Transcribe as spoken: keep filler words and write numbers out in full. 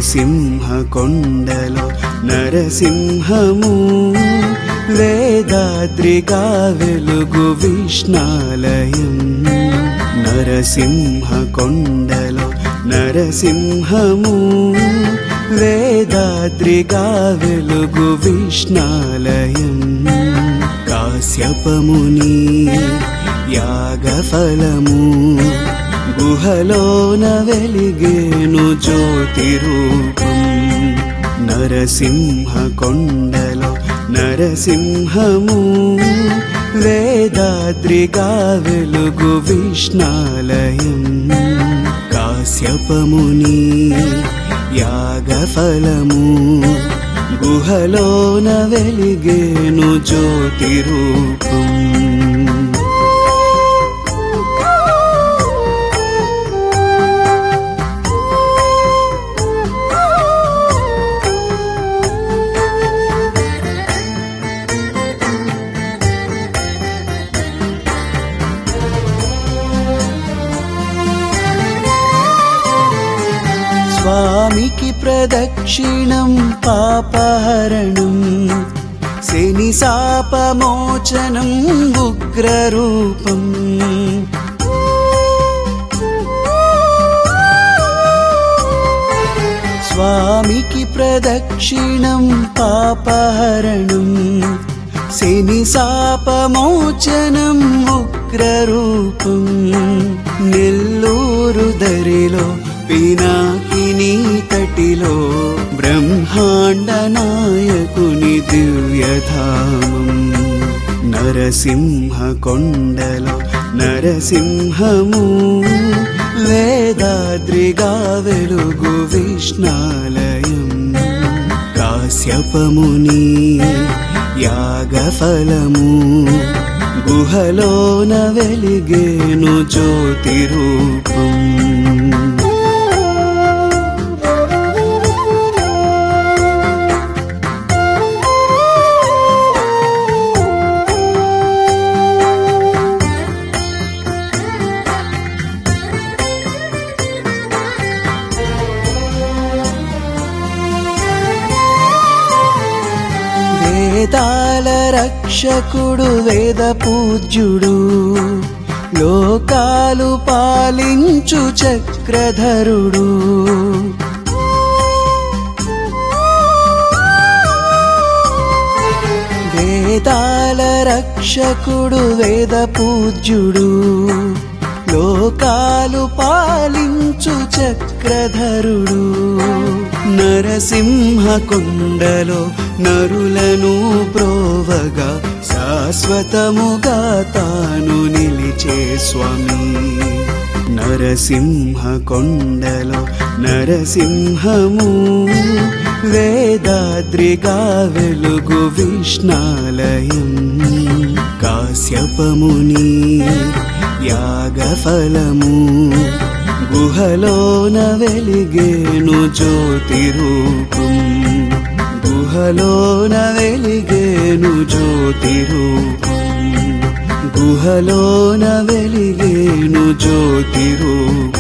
నరసింహ కొండలో నరసింహము వేదాద్రిగా వెలుగు విష్ణాలయం నరసింహ కొండలో నరసింహము వేదాద్రిగా వెలుగు విష్ణాలయం కాశ్యపముని యాగఫలము గుహలోన వెలిగేను జ్యోతి రూపం నరసింహ కొండలో నరసింహము వేదాద్రిగా వెలుగు విష్ణాలయం కాశ్యపముని యాగఫలము గుహలోన వెలిగేను జ్యోతి రూపం స్వామికి ప్రదక్షిణం పాపహరణం శని శాపమోచనం ఉగ్రరూపం స్వామికి ప్రదక్షిణం పాపహరణం శని శాపమోచనం ఉగ్రరూపం నెల్లూరు దరిలో పినాకిని తటిలో బ్రహ్మాండ నాయకుని దివ్యధామం నరసింహ కొండలో నరసింహము వేదాద్రిగా వెలుగు విష్ణాలయం కాశ్యపముని యాగఫలము గుహలోన వెలిగేను జ్యోతి రూపం వేదాల రక్షకుడు వేద పూజ్యుడు లోకాలు పాలించు చక్రధరుడు వేదాల రక్షకుడు వేద పూజ్యుడు లోకాలు పాలించు చక్రధరుడు నరసింహ కొండలో నరులను బ్రోవగా శాశ్వతముగా తాను నిలిచే స్వామి నరసింహ కొండలో నరసింహము వేదాద్రిగా వెలుగు విష్ణాలయం కాశ్యపముని యాగఫలము గుహలోన వెలిగేను జ్యోతి రూపం గుహలోన వెలిగేను జ్యోతి రూపం గుహలోన వెలిగేను జ్యోతి రూపం